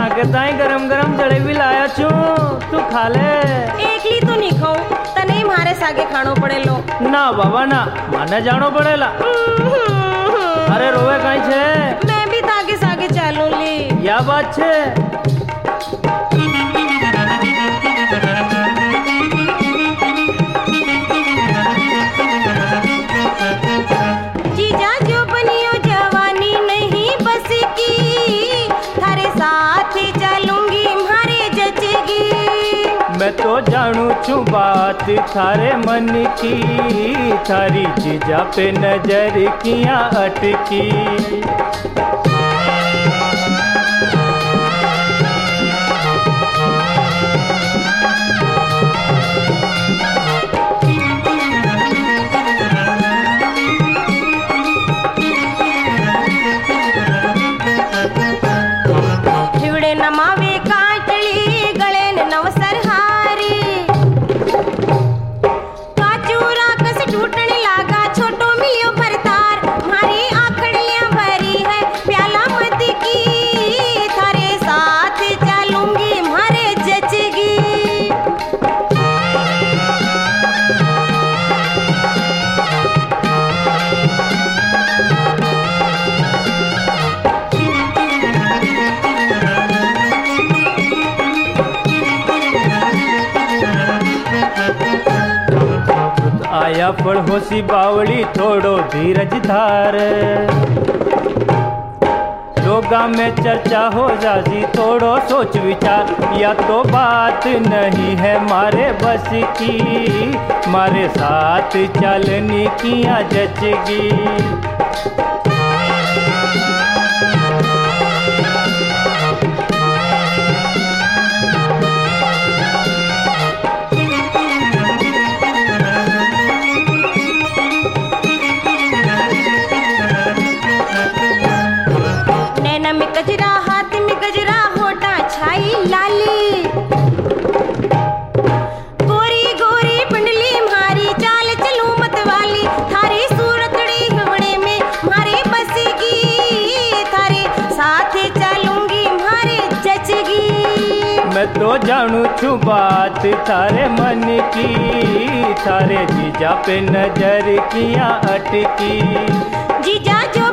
ताके ताई गरम गरम जलेबी लाया छू, तू खा ले। एकली तो नहीं खाऊं, तने मारे सागे खानो पड़ेलो। ना बाबा ना, माने जानो पड़ेला। अरे रोवे कहीं छे? मैं भी ताके सागे चालू ली। या बात छे। जीजा जो बनियो जवानी नहीं बस की, थारे साथ चलूंगी मारे जचेगी। मैं तो जानू छू बात थारे मन की, थारी जीजा पे नजर किया अटकी। हिवड़े नमावे काटली गले न नवसर हारी, काचूरा कस टूटने लागा छोटो मियो भरतार। मारी आखड़ियां भरी है प्याला मत की, थारे साथ चलूंगी मारे जचगी। आया पड़ोसी बावड़ी थोड़ो धीरज धार, लोगा में चर्चा हो जाजी थोड़ो सोच विचार। या तो बात नहीं है मारे बस की, मारे साथ चलने किया जचगी। नैना में गजरा हाथ में गजरा होटा छाई लाली, गोरी गोरी पिंडली मारी चाल चलूं मत वाली। थारी सूरतड़ी हिवड़े में मारे बसगी, थारे साथ चलूंगी मारे जचगी। मैं तो जानू छू बात थारे मन की, थारे जीजा पे नजर किया अटकी। जीजा जो